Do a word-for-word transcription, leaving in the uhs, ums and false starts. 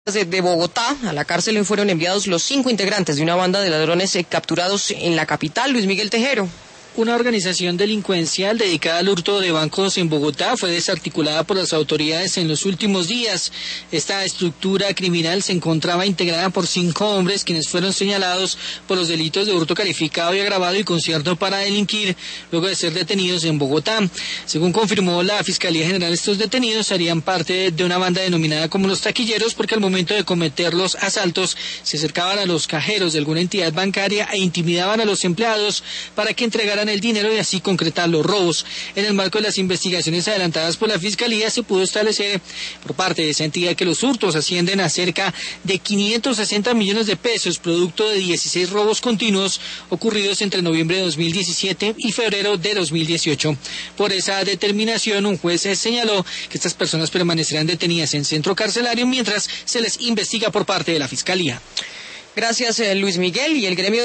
De, de Bogotá, a la cárcel fueron enviados los cinco integrantes de una banda de ladrones eh, capturados en la capital. Luis Miguel Tejero. Una organización delincuencial dedicada al hurto de bancos en Bogotá fue desarticulada por las autoridades en los últimos días. Esta estructura criminal se encontraba integrada por cinco hombres quienes fueron señalados por los delitos de hurto calificado y agravado y concierto para delinquir luego de ser detenidos en Bogotá. Según confirmó la Fiscalía General, estos detenidos harían parte de una banda denominada como los taquilleros porque al momento de cometer los asaltos se acercaban a los cajeros de alguna entidad bancaria e intimidaban a los empleados para que entregaran el dinero y así concretar los robos. En el marco de las investigaciones adelantadas por la Fiscalía se pudo establecer por parte de esa entidad que los hurtos ascienden a cerca de quinientos sesenta millones de pesos, producto de dieciséis robos continuos ocurridos entre noviembre de dos mil diecisiete y febrero de dos mil dieciocho. Por esa determinación, un juez señaló que estas personas permanecerán detenidas en centro carcelario mientras se les investiga por parte de la Fiscalía. Gracias, Luis Miguel. Y el gremio